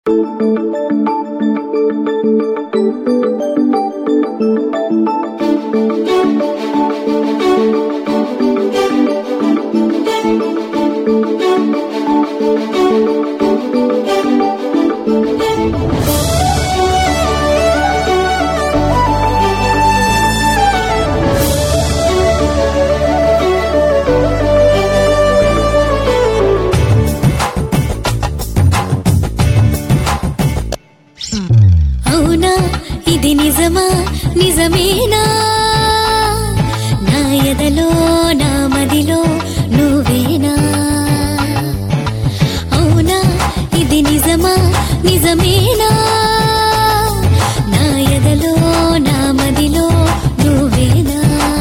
అవునా ఇది నిజమా నిజమేనా నా ఎదలో నా మదిలో నువ్వేనా అవునా ఇది నిజమా నిజమేనా నా ఎదలో నా మదిలో నువ్వేనా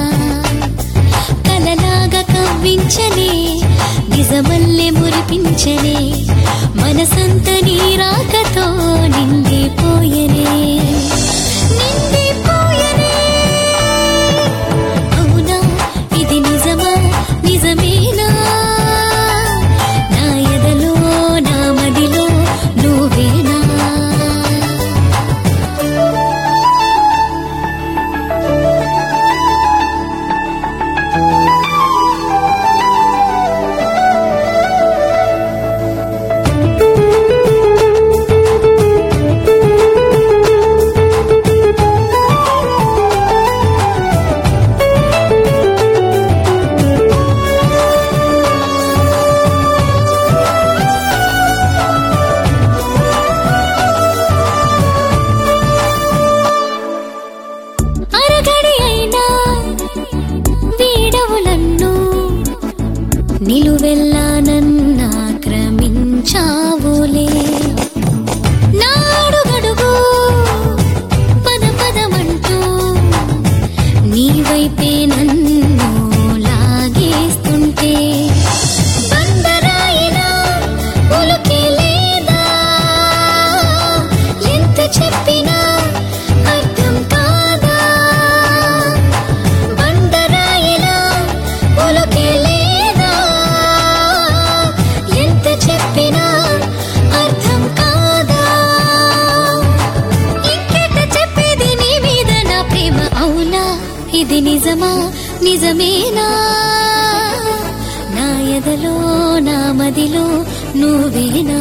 కలలాగా కవ్వించనే నిజమల్లె మురిపించనే మనసంత నీ రాకతో నిండిపోయనే నిండిపోయనే అవునా ఇది నిజమా నిజమేనా నా ఎదలో నా మదిలో నువ్వేనా నిలువెల్లా నన్నాక్రమించావులే నాడుగడుగు పద పదమంటూ నీ వైపే నన్ను లాగేస్తుంటే బండరాయినా ఉలుకే లేదా ఎంత చెప్పినా అర్థం కాదా బండరాయినా ఉలుకే ఇది నిజమా నిజమేనా నా ఎదలో నా మదిలో నువ్వేనా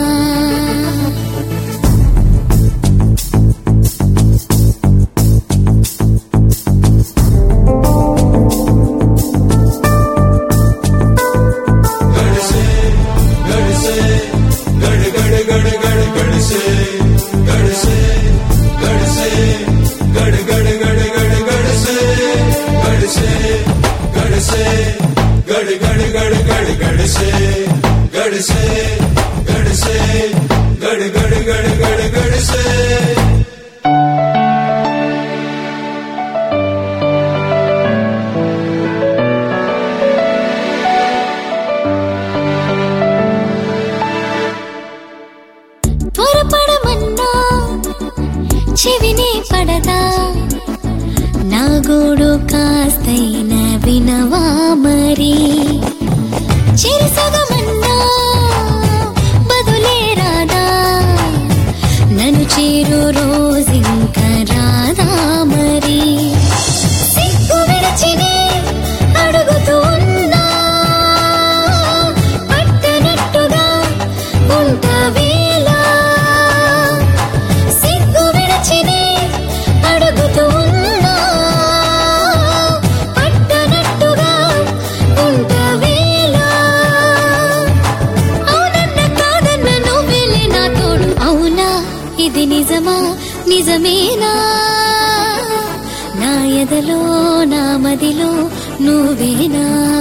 త్వరపడమన్నా చెవినే పడదా నా గోడు కాస్తైన వినవా మరి చెరిసగమన్నా బదులే రాదా నన్ను చేరు రోజింక రాదా మరి సిగ్గు విడచినే అడుగుతూ ఉన్నా పట్టనట్టుగా ఉంటావేలా సిగ్గు విడచినే అడుగుతూ ఉన్నా పట్టనట్టుగా ఉంటావేలా అవునన్న కాదన్న నువ్వేలే నా తోడు అవునా ఇది నిజమా నిజమేనా నా ఎదలో నా మదిలో నువ్వేనా